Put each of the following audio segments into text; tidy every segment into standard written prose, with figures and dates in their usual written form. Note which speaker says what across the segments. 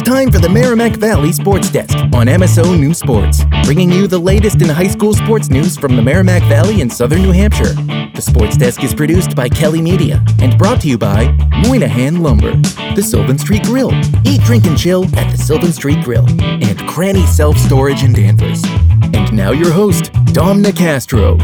Speaker 1: time for the Merrimack Valley Sports Desk on MSO News Sports, bringing you the latest in high school sports news from the Merrimack Valley and Southern New Hampshire. The Sports Desk is produced by Kelly Media and brought to you by Moynihan Lumber, the Sylvan Street Grill, Eat, Drink, and Chill at the Sylvan Street Grill, and Cranny Self Storage in Danvers. And now your host, Dom Nicastro.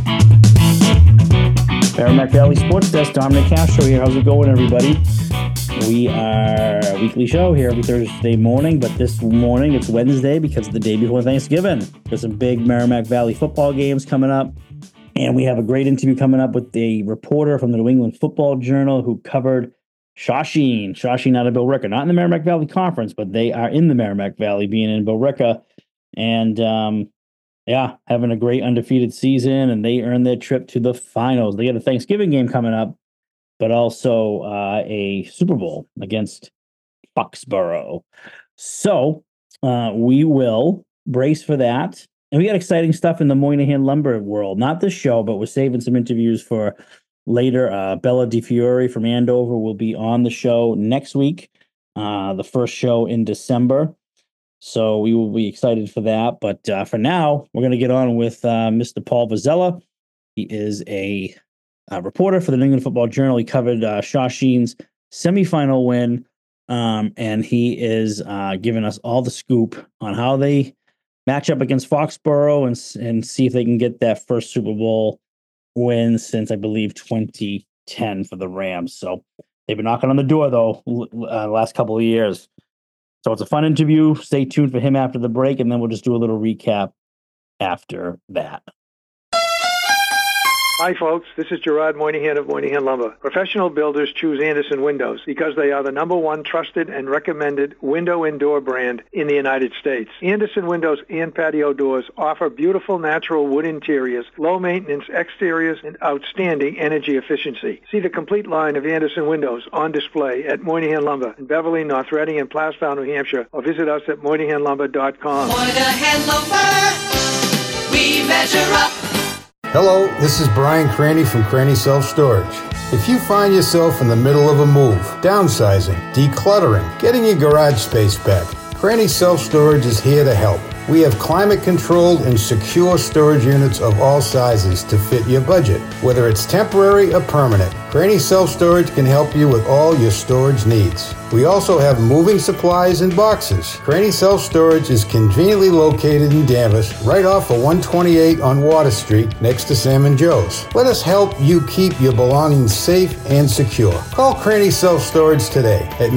Speaker 2: Merrimack Valley Sports Desk, Dom Nicastro here. How's it going, everybody? We are a weekly show here every Thursday morning, but this morning it's Wednesday because it's the day before Thanksgiving. There's some big Merrimack Valley football games coming up, and we have a great interview coming up with a reporter from the New England Football Journal who covered Shawsheen out of Billerica, not in the Merrimack Valley Conference, but they are in the Merrimack Valley, being in Billerica, and having a great undefeated season, and they earned their trip to the finals. They got a Thanksgiving game coming up, but also a Super Bowl against Foxborough. So we will brace for that. And we got exciting stuff in the Moynihan Lumber world. Not this show, but we're saving some interviews for later. Bella DiFiore from Andover will be on the show next week, the first show in December. So we will be excited for that. But for now, we're going to get on with Mr. Paul Vazella. He is a reporter for the New England Football Journal. He covered Shawsheen's semifinal win, and he is giving us all the scoop on how they match up against Foxborough and see if they can get that first Super Bowl win since, I believe, 2010 for the Rams. So they've been knocking on the door, though, last couple of years. So it's a fun interview. Stay tuned for him after the break, and then we'll just do a little recap after that.
Speaker 3: Hi, folks. This is Gerard Moynihan of Moynihan Lumber. Professional builders choose Andersen Windows because they are the #1 trusted and recommended window and door brand in the United States. Andersen Windows and patio doors offer beautiful natural wood interiors, low maintenance exteriors, and outstanding energy efficiency. See the complete line of Andersen Windows on display at Moynihan Lumber in Beverly, North Reading, and Plastow, New Hampshire, or visit us at MoynihanLumber.com.
Speaker 4: Moynihan Lumber, we measure up.
Speaker 5: Hello, this is Brian Cranny from Cranny Self Storage. If you find yourself in the middle of a move, downsizing, decluttering, getting your garage space back, Cranny Self Storage is here to help. We have climate-controlled and secure storage units of all sizes to fit your budget. Whether it's temporary or permanent, Cranny Self Storage can help you with all your storage needs. We also have moving supplies and boxes. Cranny Self Storage is conveniently located in Danvers, right off of 128 on Water Street, next to Sam and Joe's. Let us help you keep your belongings safe and secure. Call Cranny Self Storage today at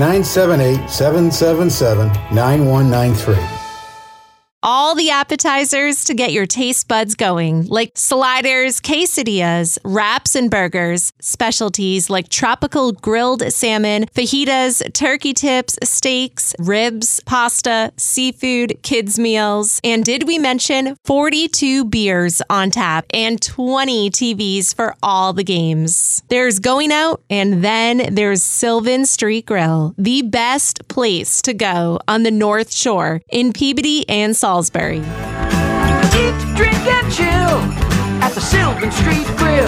Speaker 5: 978-777-9193.
Speaker 6: All the appetizers to get your taste buds going, like sliders, quesadillas, wraps and burgers, specialties like tropical grilled salmon, fajitas, turkey tips, steaks, ribs, pasta, seafood, kids' meals. And did we mention 42 beers on tap and 20 TVs for all the games? There's Going Out, and then there's Sylvan Street Grill, the best place to go on the North Shore in Peabody and Salisbury.
Speaker 4: Eat, drink, and chill at the Sylvan Street Grill.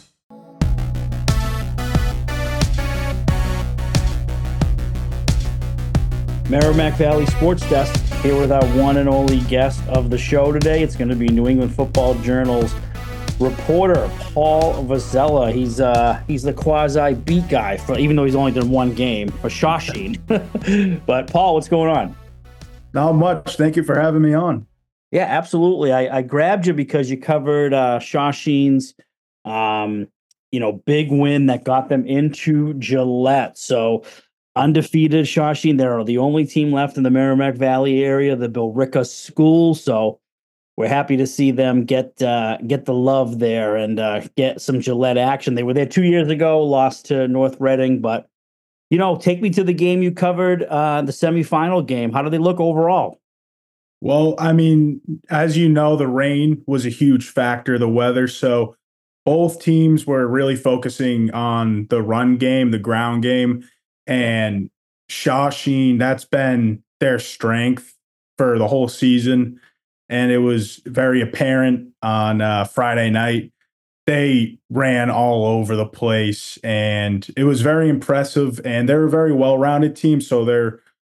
Speaker 2: Merrimack Valley Sports Desk here with our one and only guest of the show today. It's going to be New England Football Journal's reporter, Paul Vazella. He's the quasi beat guy, even though he's only done one game for Shawsheen. But Paul, what's going on?
Speaker 7: Not much. Thank you for having me on.
Speaker 2: Yeah, absolutely. I grabbed you because you covered Shawsheen's, big win that got them into Gillette. So undefeated Shawsheen, they're the only team left in the Merrimack Valley area, the Billerica School. So we're happy to see them get the love there and get some Gillette action. They were there 2 years ago, lost to North Reading, but take me to the game you covered, the semifinal game. How do they look overall?
Speaker 7: Well, I mean, as you know, the rain was a huge factor, the weather. So both teams were really focusing on the run game, the ground game. And Shawsheen, that's been their strength for the whole season. And it was very apparent on Friday night. They ran all over the place, and it was very impressive. And they're a very well-rounded team, so their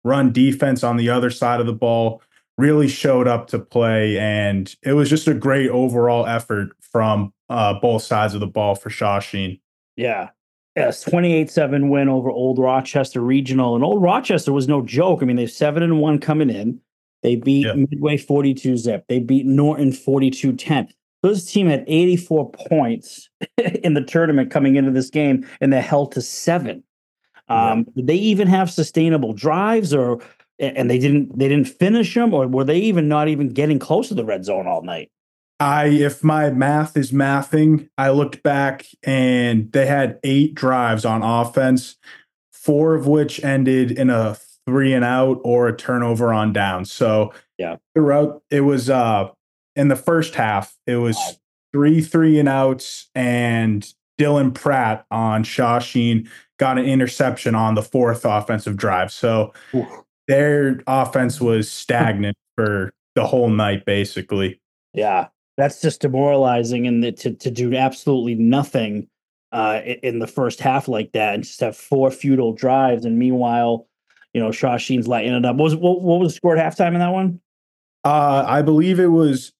Speaker 7: run defense on the other side of the ball really showed up to play. And it was just a great overall effort from both sides of the ball for Shawsheen.
Speaker 2: Yeah. Yes, 28-7 win over Old Rochester Regional. And Old Rochester was no joke. I mean, they're 7-1 coming in. They beat Midway 42-zip. They beat Norton 42-10. This team had 84 points in the tournament coming into this game, and they're held to 7. Did they even have sustainable drives, and they didn't finish them, or were they even not even getting close to the red zone all night?
Speaker 7: If my math is mathing, I looked back and they had 8 drives on offense, 4 of which ended in a 3-and-out or a turnover on down. So throughout, it was in the first half, it was 3 3-and-outs, and Dylan Pratt on Shawsheen got an interception on the 4th offensive drive. So their offense was stagnant for the whole night, basically.
Speaker 2: Yeah, that's just demoralizing, and to do absolutely nothing in the first half like that, and just have 4 futile drives. And meanwhile, Shawsheen's lighting it up. What was the score at halftime in that one?
Speaker 7: I believe it was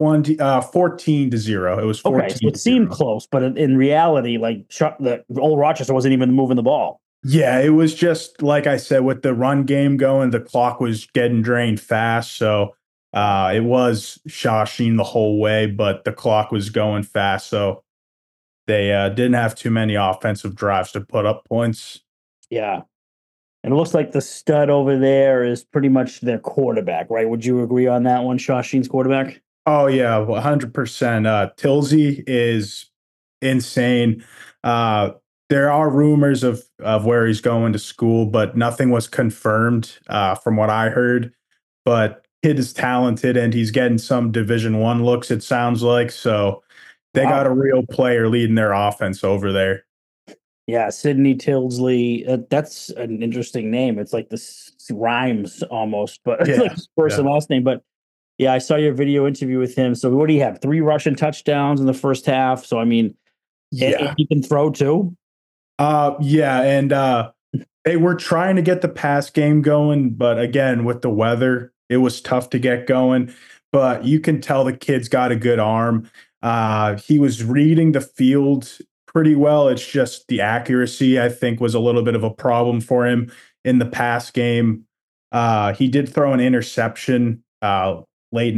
Speaker 7: 14-0. It was 14.
Speaker 2: Okay, so it seemed close, but in reality, like the Old Rochester wasn't even moving the ball.
Speaker 7: Yeah, it was just like I said, with the run game going, the clock was getting drained fast. So it was Shawsheen the whole way, but the clock was going fast. So they didn't have too many offensive drives to put up points.
Speaker 2: Yeah. And it looks like the stud over there is pretty much their quarterback, right? Would you agree on that one, Shawsheen's quarterback?
Speaker 7: Oh, yeah, 100%. Tilsey is insane. There are rumors of where he's going to school, but nothing was confirmed from what I heard. But kid is talented, and he's getting some Division I looks, it sounds like. So they got a real player leading their offense over there.
Speaker 2: Yeah, Sidney Tilsley. That's an interesting name. It's like this rhymes almost, but like his first and last name. But yeah, I saw your video interview with him. So what do you have? 3 rushing touchdowns in the first half. So I mean, and he can throw too.
Speaker 7: And they were trying to get the pass game going, but again, with the weather, it was tough to get going. But you can tell the kid's got a good arm. He was reading the field pretty well. It's just the accuracy, I think, was a little bit of a problem for him in the pass game. He did throw an interception later in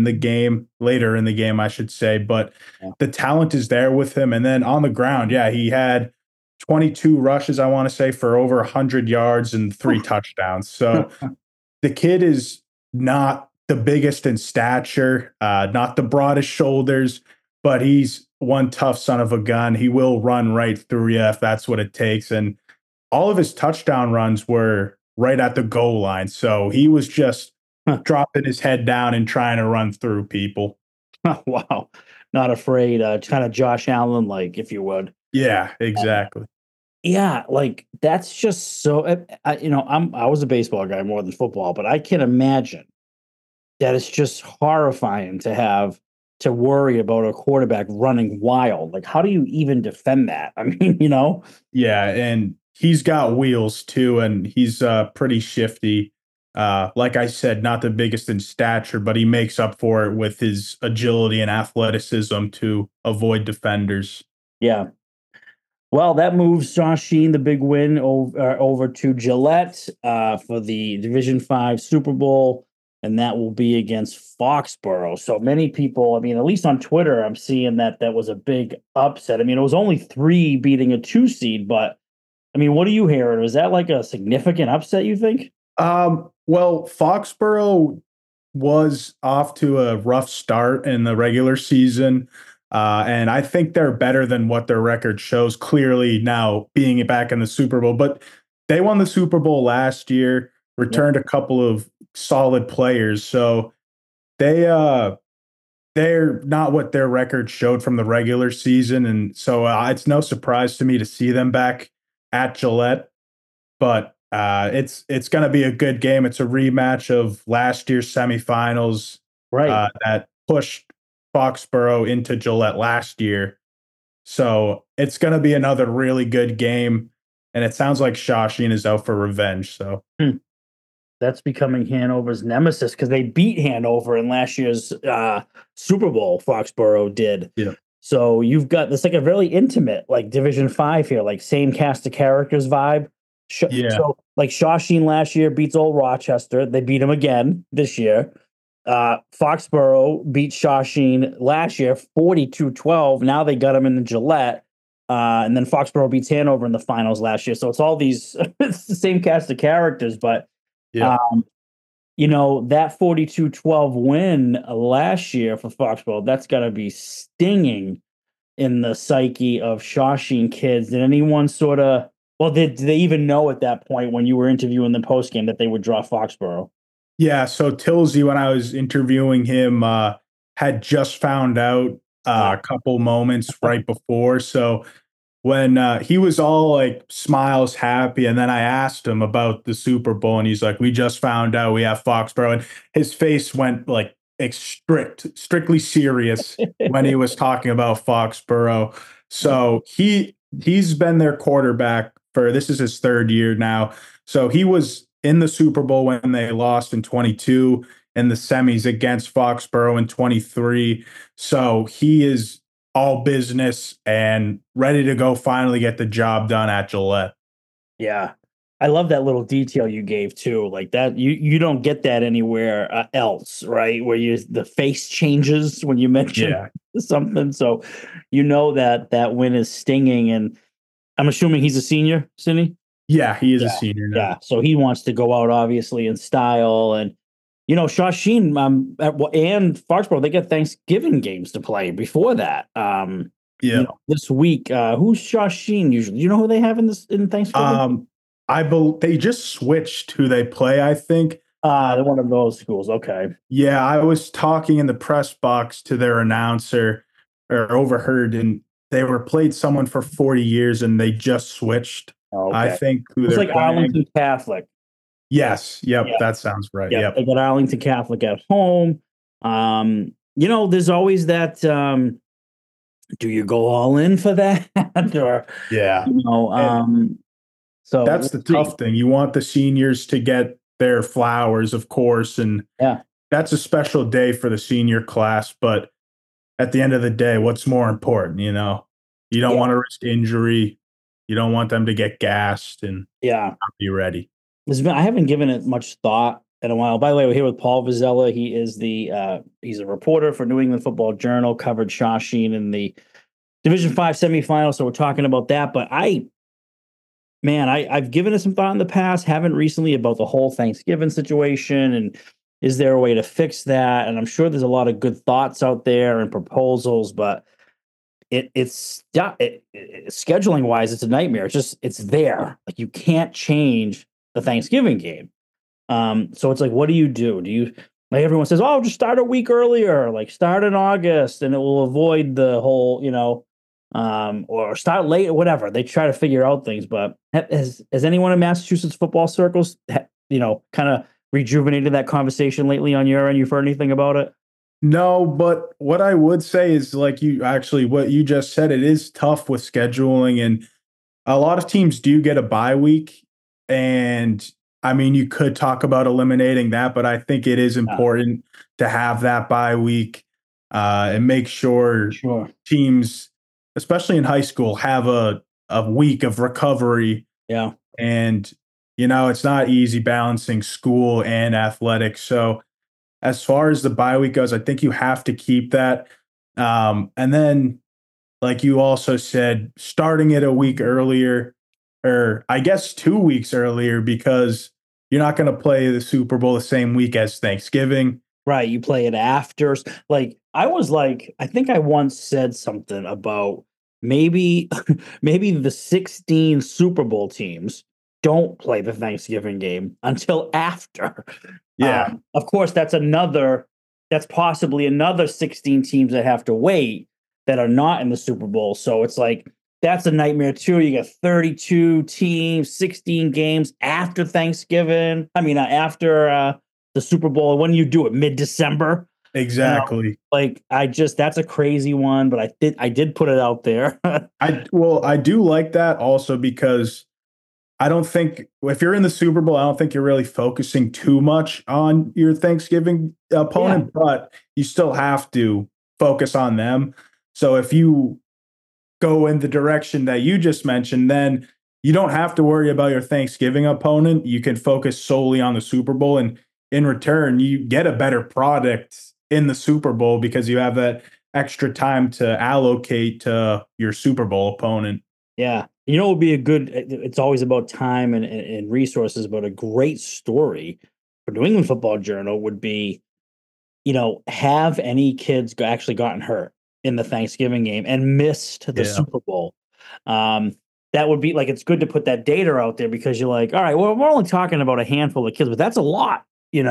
Speaker 7: the game, I should say, but the talent is there with him. And then on the ground, he had 22 rushes, I want to say, for over 100 yards and 3 touchdowns. So the kid is not the biggest in stature, not the broadest shoulders, but he's one tough son of a gun. He will run right through you if that's what it takes. And all of his touchdown runs were right at the goal line. So he was just dropping his head down and trying to run through people.
Speaker 2: Wow. Not afraid. Kind of Josh Allen, like, if you would.
Speaker 7: Yeah, exactly.
Speaker 2: Like that's just so, I was a baseball guy more than football, but I can imagine that it's just horrifying to worry about a quarterback running wild. Like, how do you even defend that? I mean,
Speaker 7: Yeah, and he's got wheels too, and he's pretty shifty. Like I said, not the biggest in stature, but he makes up for it with his agility and athleticism to avoid defenders.
Speaker 2: Yeah. Well, that moves Shawsheen, the big win, over to Gillette for the Division V Super Bowl, and that will be against Foxborough. So many people, I mean, at least on Twitter, I'm seeing that was a big upset. I mean, it was only 3 beating a 2 seed, but I mean, what are you hearing? Was that like a significant upset, you think?
Speaker 7: Well, Foxborough was off to a rough start in the regular season. And I think they're better than what their record shows, clearly now being back in the Super Bowl. But they won the Super Bowl last year, returned a couple of solid players. So they're not what their record showed from the regular season. And so it's no surprise to me to see them back at Gillette. But it's going to be a good game. It's a rematch of last year's semifinals that pushed Foxborough into Gillette last year. So it's going to be another really good game. And it sounds like Shawsheen is out for revenge. So
Speaker 2: that's becoming Hanover's nemesis because they beat Hanover in last year's Super Bowl. Foxborough did.
Speaker 7: Yeah.
Speaker 2: So you've got this like a really intimate like Division 5 here, like same cast of characters vibe.
Speaker 7: Yeah.
Speaker 2: So like Shawsheen last year beats Old Rochester. They beat him again this year. Foxborough beat Shawsheen last year 42-12. Now they got him in the Gillette. And then Foxborough beats Hanover in the finals last year. So it's all these, it's the same cast of characters, but
Speaker 7: Yeah.
Speaker 2: you know, that 42-12 win last year for Foxborough, that's got to be stinging in the psyche of Shawsheen kids. Did anyone sort of, well, did they even know at that point when you were interviewing the postgame that they would draw Foxborough?
Speaker 7: Yeah. So Tilsey, when I was interviewing him, had just found out a couple moments right before. So when he was all like smiles, happy, and then I asked him about the Super Bowl, and he's like, "We just found out we have Foxborough," and his face went like strictly serious when he was talking about Foxborough. So he's been their quarterback for this is his third year now. So he was in the Super Bowl when they lost in 22 in the semis against Foxborough in 23. So he is all business and ready to go finally get the job done at Gillette.
Speaker 2: Yeah. I love that little detail you gave too. Like that, you don't get that anywhere else, right? Where the face changes when you mention something. So you know that win is stinging, and I'm assuming he's a senior, Cindy?
Speaker 7: Yeah, he is a senior now.
Speaker 2: Yeah, so he wants to go out obviously in style, and you know, Shawsheen and Foxborough, they get Thanksgiving games to play before that. You know, this week, who's Shawsheen usually? Do you know who they have in Thanksgiving?
Speaker 7: They just switched who they play, I think.
Speaker 2: They're one of those schools. Okay.
Speaker 7: Yeah, I was talking in the press box to their announcer or overheard, and they were played someone for 40 years and they just swithed.
Speaker 2: Okay.
Speaker 7: I think who
Speaker 2: it's
Speaker 7: they're
Speaker 2: like
Speaker 7: playing.
Speaker 2: Arlington Catholic.
Speaker 7: Yes. Yep. That sounds right. Yep.
Speaker 2: They got Arlington Catholic at home. You know, there's always that, do you go all in for that? Or, you know, so
Speaker 7: that's the tough thing. You want the seniors to get their flowers, of course, and that's a special day for the senior class. But at the end of the day, what's more important? You know, you don't want to risk injury. You don't want them to get gassed and not be ready.
Speaker 2: I haven't given it much thought in a while. By the way, we're here with Paul Vizella. He is he's a reporter for New England Football Journal, covered Shawsheen in the Division 5 semifinal. So we're talking about that. But I've given it some thought in the past, haven't recently, about the whole Thanksgiving situation and is there a way to fix that? And I'm sure there's a lot of good thoughts out there and proposals, but it's scheduling wise, it's a nightmare. It's there. Like you can't change the Thanksgiving game. So it's like, what do you do? Do you, like everyone says, oh, just start a week earlier, like start in August and it will avoid the whole, you know, or start late or whatever. They try to figure out things, but has anyone in Massachusetts football circles, you know, kind of rejuvenated that conversation lately on your end? You've heard anything about it?
Speaker 7: No, but what I would say is like what you just said, it is tough with scheduling, and a lot of teams do get a bye week. And I mean, you could talk about eliminating that, but I think it is important to have that bye week and make sure teams, especially in high school, have a week of recovery.
Speaker 2: Yeah.
Speaker 7: And, you know, it's not easy balancing school and athletics. So as far as the bye week goes, I think you have to keep that. And then, like you also said, starting it a week earlier, or I guess 2 weeks earlier, because you're not going to play the Super Bowl the same week as Thanksgiving.
Speaker 2: Right. You play it after. Like, I think I once said something about maybe the 16 Super Bowl teams don't play the Thanksgiving game until after.
Speaker 7: Yeah.
Speaker 2: Of course, that's possibly another 16 teams that have to wait that are not in the Super Bowl. So it's like, that's a nightmare too. You got 32 teams, 16 games after Thanksgiving. I mean, after the Super Bowl. When you do it, mid-December.
Speaker 7: Exactly.
Speaker 2: You know, that's a crazy one, but I did put it out there.
Speaker 7: I do like that also because I don't think if you're in the Super Bowl, I don't think you're really focusing too much on your Thanksgiving opponent, but you still have to focus on them. So if you go in the direction that you just mentioned, then you don't have to worry about your Thanksgiving opponent. You can focus solely on the Super Bowl. And in return, you get a better product in the Super Bowl because you have that extra time to allocate to your Super Bowl opponent.
Speaker 2: Yeah. You know, it would be it's always about time and resources, but a great story for New England Football Journal would be, have any kids actually gotten hurt in the Thanksgiving game and missed the Super Bowl. That would be like, it's good to put that data out there because you're like, all right, well, we're only talking about a handful of kids, but that's a lot,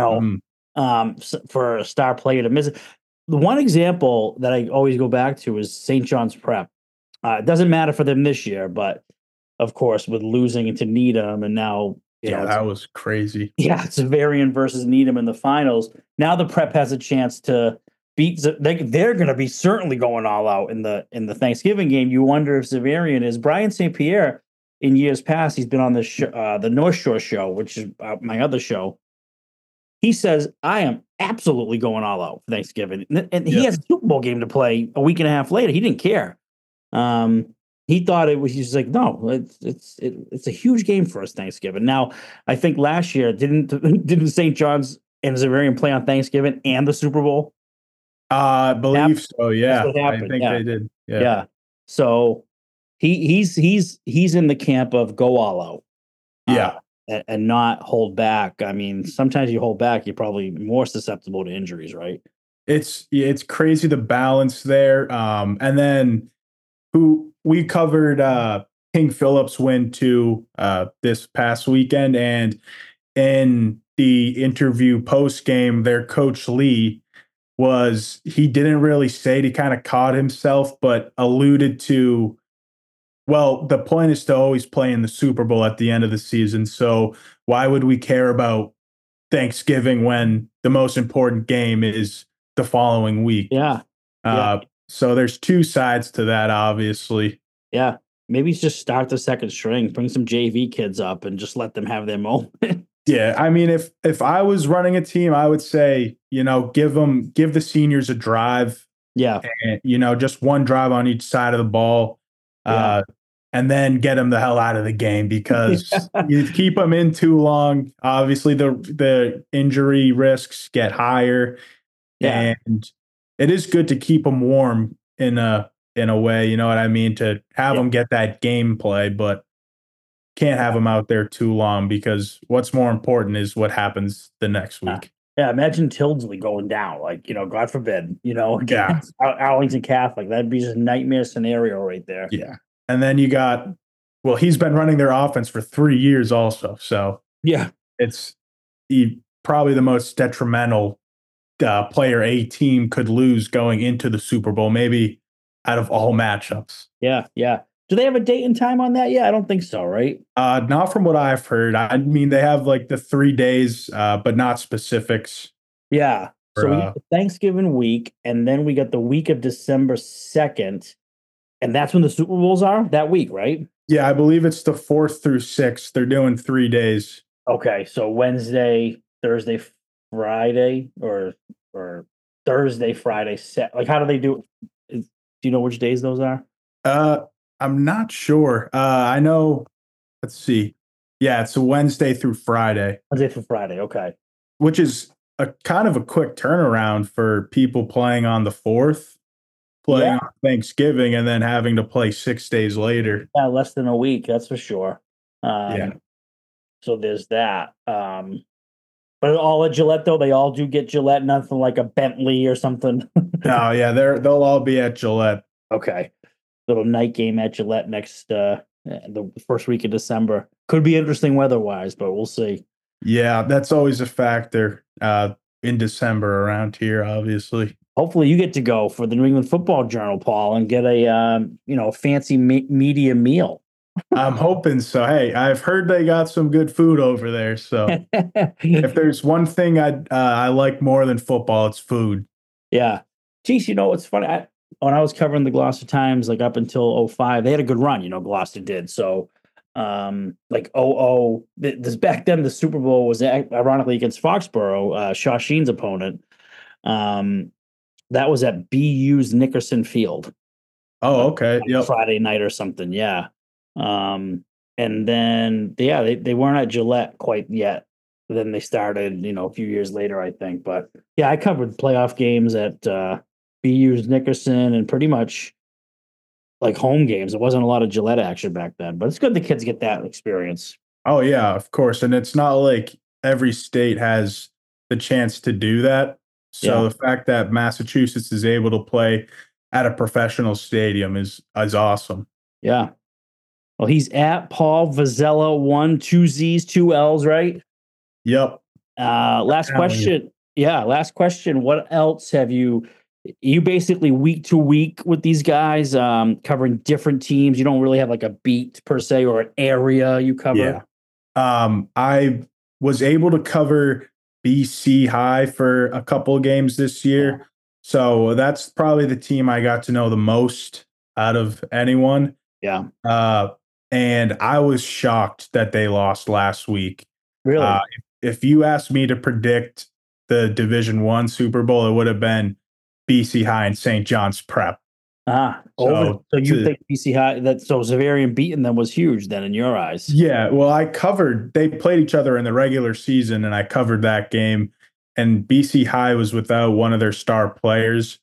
Speaker 2: for a star player to miss it. The one example that I always go back to is St. John's Prep. It doesn't matter for them this year, but of course, with losing to Needham and now,
Speaker 7: that was crazy.
Speaker 2: Yeah, it's Xaverian versus Needham in the finals. Now the Prep has a chance to beat. They're going to be certainly going all out in the Thanksgiving game. You wonder if Xaverian is Brian St. Pierre. In years past, he's been on the North Shore show, which is my other show. He says, I am absolutely going all out for Thanksgiving. And he has a Super Bowl game to play a week and a half later. He didn't care. He thought it was, he's like, no, it's a huge game for us Thanksgiving. Now, I think last year, didn't St. John's and Xaverian play on Thanksgiving and the Super Bowl?
Speaker 7: I believe so. Yeah. I think they did.
Speaker 2: Yeah. So he's in the camp of go all out.
Speaker 7: Yeah.
Speaker 2: And not hold back. I mean, sometimes you hold back, you're probably more susceptible to injuries, right?
Speaker 7: It's crazy the balance there. And then we covered King Philip's win too this past weekend, and in the interview post game, their coach Lee he didn't really say it. He kind of caught himself, but alluded to, well, the point is to always play in the Super Bowl at the end of the season. So why would we care about Thanksgiving when the most important game is the following week?
Speaker 2: Yeah.
Speaker 7: So there's two sides to that, obviously.
Speaker 2: Yeah. Maybe just start the second string, bring some JV kids up and just let them have their moment.
Speaker 7: Yeah. I mean, if I was running a team, I would say, give the seniors a drive.
Speaker 2: Yeah.
Speaker 7: And, just one drive on each side of the ball.
Speaker 2: Yeah.
Speaker 7: And then get them the hell out of the game because you keep them in too long. Obviously, the injury risks get higher.
Speaker 2: Yeah.
Speaker 7: And it is good to keep them warm in a way, you know what I mean, to have them get that gameplay, but can't have them out there too long because what's more important is what happens the next week.
Speaker 2: Yeah, imagine Tildesley going down, God forbid, against Arlington Catholic. That'd be just a nightmare scenario right there.
Speaker 7: Yeah. And then you got, he's been running their offense for 3 years also. So
Speaker 2: yeah,
Speaker 7: it's probably the most detrimental player a team could lose going into the Super Bowl, maybe out of all matchups.
Speaker 2: Yeah. Yeah. Do they have a date and time on that? Yeah, I don't think so, right?
Speaker 7: Not from what I've heard. I mean, they have like the 3 days, but not specifics.
Speaker 2: Yeah. So we got the Thanksgiving week, and then we got the week of December 2nd, and that's when the Super Bowls are that week, right?
Speaker 7: Yeah, I believe it's the 4th through 6th. They're doing 3 days.
Speaker 2: Okay, so Wednesday, Thursday, Friday, or Thursday, Friday, like how do they do it? Do you know which days those are?
Speaker 7: I'm not sure. I know. Let's see. Yeah, it's a Wednesday through Friday.
Speaker 2: Wednesday through Friday. Okay.
Speaker 7: Which is a kind of a quick turnaround for people playing on the 4th, playing on Thanksgiving, and then having to play 6 days later.
Speaker 2: Yeah, less than a week. That's for sure.
Speaker 7: Yeah.
Speaker 2: So there's that. But all at Gillette, though, they all do get Gillette, nothing like a Bentley or something.
Speaker 7: No, yeah, they'll all be at Gillette.
Speaker 2: Okay. Little night game at Gillette next the first week of December. Could be interesting weather-wise, but we'll see.
Speaker 7: Yeah, that's always a factor in December around here, obviously.
Speaker 2: Hopefully you get to go for the New England Football Journal, Paul, and get a fancy media meal.
Speaker 7: I'm hoping so. Hey, I've heard they got some good food over there. So if there's one thing I like more than football, it's food.
Speaker 2: Yeah. Geez, it's funny. When I was covering the Gloucester Times, like up until 2005, they had a good run, Gloucester did. So Like this back then the Super Bowl was ironically against Foxborough, Shawsheen's opponent. That was at BU's Nickerson Field.
Speaker 7: Oh, okay. Yep.
Speaker 2: Friday night or something. Yeah. And then they weren't at Gillette quite yet. Then they started, a few years later, I think. But yeah, I covered playoff games at BU's Nickerson and pretty much like home games. There wasn't a lot of Gillette action back then, but it's good the kids get that experience.
Speaker 7: Oh yeah, of course. And it's not like every state has the chance to do that. So the fact that Massachusetts is able to play at a professional stadium is awesome.
Speaker 2: Yeah. Well, he's at Paul Vazella, 1, 2 Z's, 2 L's, right?
Speaker 7: Yep.
Speaker 2: Last question. Yeah, last question. What else have you basically week to week with these guys, covering different teams? You don't really have like a beat per se or an area you cover?
Speaker 7: Yeah. I was able to cover BC High for a couple of games this year. So that's probably the team I got to know the most out of anyone.
Speaker 2: Yeah.
Speaker 7: And I was shocked that they lost last week.
Speaker 2: Really?
Speaker 7: If you asked me to predict the Division I Super Bowl, it would have been BC High and St. John's Prep.
Speaker 2: So you think BC High, so Xaverian beating them was huge then in your eyes?
Speaker 7: Yeah, well, they played each other in the regular season, and I covered that game. And BC High was without one of their star players,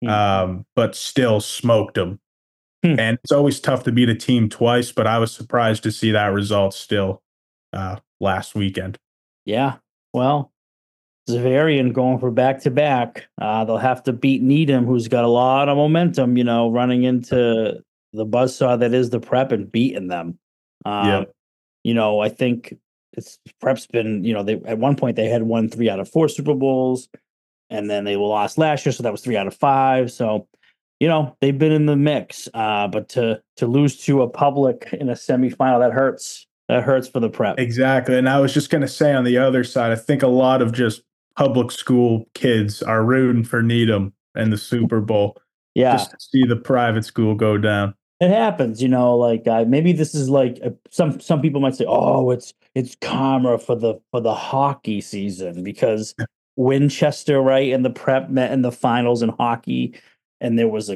Speaker 7: but still smoked them. And it's always tough to beat a team twice, but I was surprised to see that result still last weekend.
Speaker 2: Yeah, well, Xaverian going for back-to-back. They'll have to beat Needham, who's got a lot of momentum, running into the buzzsaw that is the Prep and beating them. I think Prep's been, they at one point they had won 3 out of 4 Super Bowls, and then they lost last year, so that was 3 out of 5. So, they've been in the mix. But to lose to a Public in a semifinal, that hurts. That hurts for the Prep.
Speaker 7: Exactly. And I was just going to say on the other side, I think a lot of just public school kids are rooting for Needham and the Super Bowl.
Speaker 2: Yeah.
Speaker 7: Just to see the private school go down.
Speaker 2: It happens, maybe this is like some people might say, oh, it's karma for the hockey season because Winchester, right, and the Prep met in the finals in hockey, and there was a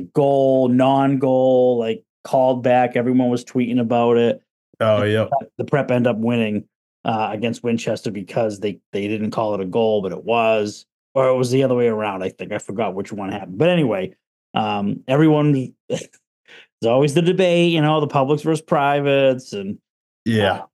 Speaker 2: non-goal, like called back. Everyone was tweeting about it.
Speaker 7: Oh, yeah.
Speaker 2: The Prep end up winning against Winchester because they didn't call it a goal, but it was, or it was the other way around. I think I forgot which one happened. But anyway, everyone. There's always the debate, the publics versus privates, and I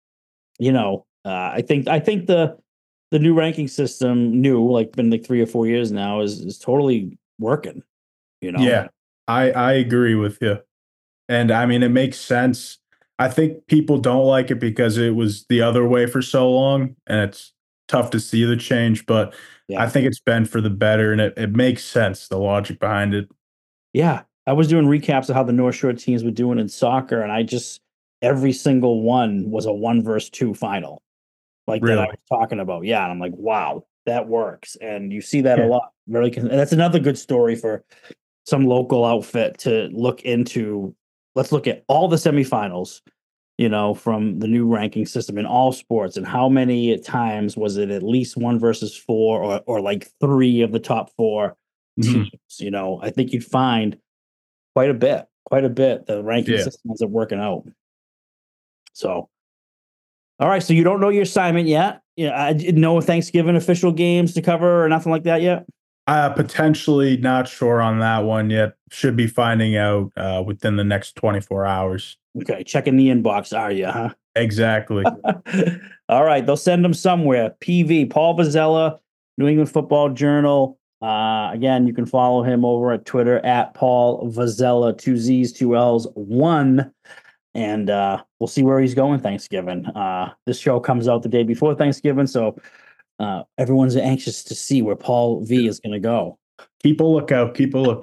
Speaker 2: think the new ranking system, been like 3 or 4 years now, is totally working.
Speaker 7: Yeah, I agree with you, and I mean it makes sense. I think people don't like it because it was the other way for so long, and it's tough to see the change. But I think it's been for the better, and it makes sense, the logic behind it.
Speaker 2: Yeah. I was doing recaps of how the North Shore teams were doing in soccer, and every single one was a 1 versus 2 final. Like really? That I was talking about. Yeah. And I'm like, wow, that works. And you see that a lot. And that's another good story for some local outfit to look into. Let's look at all the semifinals, from the new ranking system in all sports, and how many times was it at least 1 versus 4 or like 3 of the top 4 teams? I think you'd find quite a bit. The ranking system ends up working out. So, all right. So you don't know your assignment yet? I didn't know Thanksgiving official games to cover or nothing like that yet?
Speaker 7: Potentially not sure on that one yet. Should be finding out within the next 24 hours.
Speaker 2: Okay. Checking the inbox, are you, huh?
Speaker 7: Exactly.
Speaker 2: All right. They'll send them somewhere. PV, Paul Vazella, New England Football Journal. Again, you can follow him over at Twitter at Paul Vazella, 2 Z's, 2 L's, 1. And we'll see where he's going Thanksgiving. This show comes out the day before Thanksgiving, so everyone's anxious to see where Paul V is going to go.
Speaker 7: Keep a lookout.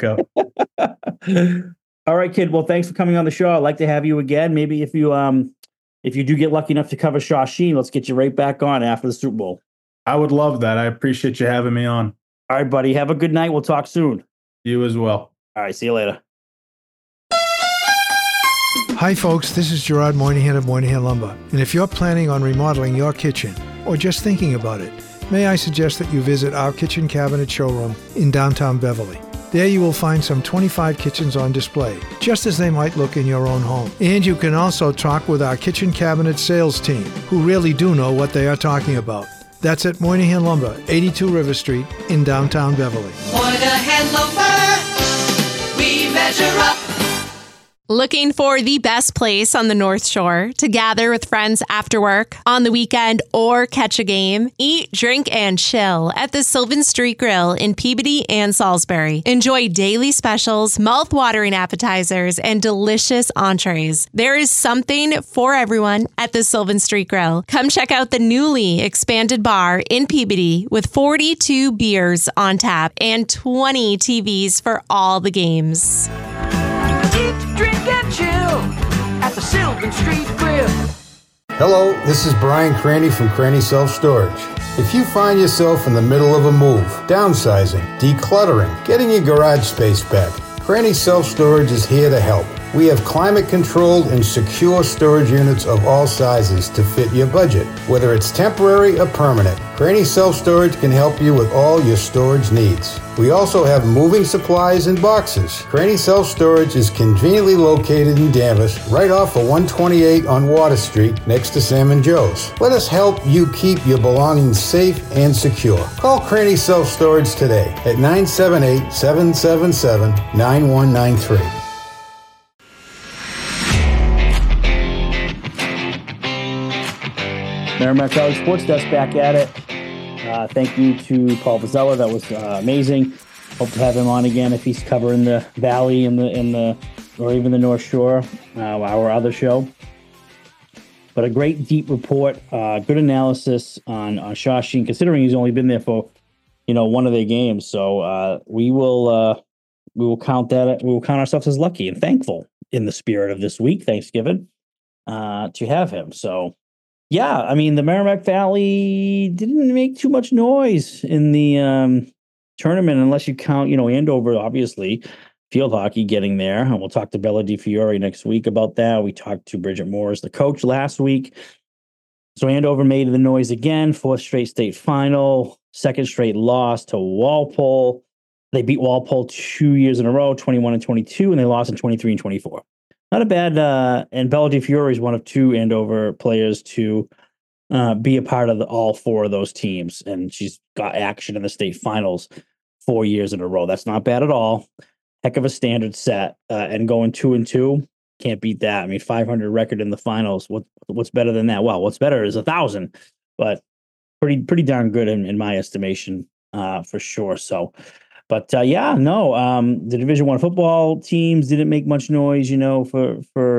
Speaker 2: All right, kid. Well, thanks for coming on the show. I'd like to have you again. Maybe if you do get lucky enough to cover Shawsheen, let's get you right back on after the Super Bowl.
Speaker 7: I would love that. I appreciate you having me on.
Speaker 2: All right, buddy. Have a good night. We'll talk soon.
Speaker 7: You as well.
Speaker 2: All right. See you later.
Speaker 8: Hi folks, this is Gerard Moynihan of Moynihan Lumber. And if you're planning on remodeling your kitchen or just thinking about it, may I suggest that you visit our kitchen cabinet showroom in downtown Beverly. There you will find some 25 kitchens on display, just as they might look in your own home. And you can also talk with our kitchen cabinet sales team, who really do know what they are talking about. That's at Moynihan Lumber, 82 River Street in downtown Beverly.
Speaker 4: Moynihan Lumber, we measure up.
Speaker 6: Looking for the best place on the North Shore to gather with friends after work, on the weekend, or catch a game? Eat, drink, and chill at the Sylvan Street Grill in Peabody and Salisbury. Enjoy daily specials, mouth-watering appetizers, and delicious entrees. There is something for everyone at the Sylvan Street Grill. Come check out the newly expanded bar in Peabody with 42 beers on tap and 20 TVs for all the games.
Speaker 4: Eat, drink, and chill at the Sylvan Street Grill.
Speaker 5: Hello, this is Brian Cranny from Cranny Self-Storage. If you find yourself in the middle of a move, downsizing, decluttering, getting your garage space back, Cranny Self-Storage is here to help. We have climate-controlled and secure storage units of all sizes to fit your budget, whether it's temporary or permanent. Cranny Self-Storage can help you with all your storage needs. We also have moving supplies and boxes. Cranny Self-Storage is conveniently located in Danvers, right off of 128 on Water Street, next to Sam and Joe's. Let us help you keep your belongings safe and secure. Call Cranny Self-Storage today at 978-777-9193.
Speaker 2: Merrimack Valley Sports Desk back at it. Thank you to Paul Vazella. That was amazing. Hope to have him on again if he's covering the Valley in the or even the North Shore, our other show. But a great deep report, good analysis on Shawsheen, considering he's only been there for one of their games. So we will count that. We will count ourselves as lucky and thankful in the spirit of this week, Thanksgiving, to have him. So. Yeah, I mean, the Merrimack Valley didn't make too much noise in the tournament, unless you count, Andover, obviously, field hockey getting there. And we'll talk to Bella DiFiore next week about that. We talked to Bridget Morris, the coach, last week. So Andover made the noise again, 4th straight state final, 2nd straight loss to Walpole. They beat Walpole 2 years in a row, 21 and 22, and they lost in 23 and 24. Not a bad, and Bella DiFiore is one of 2 Andover players to be a part of all 4 of those teams, and she's got action in the state finals 4 years in a row. That's not bad at all. Heck of a standard set, and going 2-2, can't beat that. I mean, 500 record in the finals. What's better than that? Well, what's better is 1,000, but pretty darn good in my estimation, for sure. So. But the Division I football teams didn't make much noise, for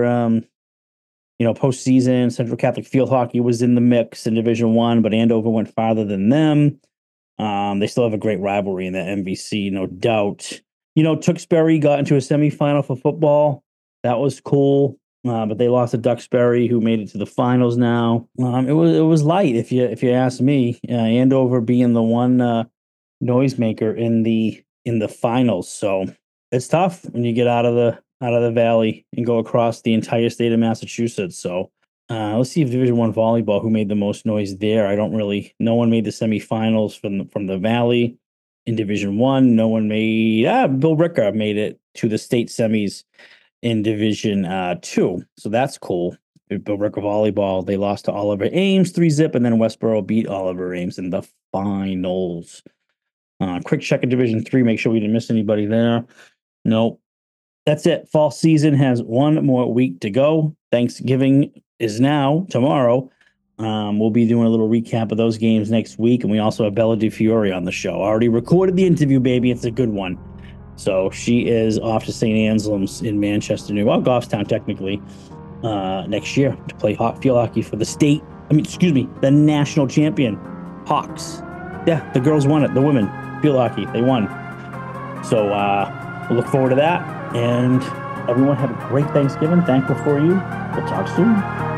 Speaker 2: postseason. Central Catholic Field Hockey was in the mix in Division I, but Andover went farther than them. They still have a great rivalry in the MVC, no doubt. Tewksbury got into a semifinal for football. That was cool, but they lost to Duxbury, who made it to the finals now. It was light, if you ask me. Andover being the one. Noisemaker in the finals, so it's tough when you get out of the valley and go across the entire state of Massachusetts. So let's see if Division I volleyball, who made the most noise there. No one made the semifinals from the valley in Division I. No one made Bill Ricker made it to the state semis in Division II, so that's cool. Bill Ricker volleyball, they lost to Oliver Ames 3-0, and then Westboro beat Oliver Ames in the finals. Quick check of Division III, make sure we didn't miss anybody there. Nope. That's it. Fall season has one more week to go. Thanksgiving is now, tomorrow. We'll be doing a little recap of those games next week, and we also have Bella DiFiore on the show. Already recorded the interview, baby. It's a good one. So she is off to St. Anselm's in Manchester, Goffstown, technically, next year to play field hockey for the national champion, Hawks. Yeah, the girls won it. The women, field hockey, they won. So we'll look forward to that. And everyone have a great Thanksgiving. Thankful for you. We'll talk soon.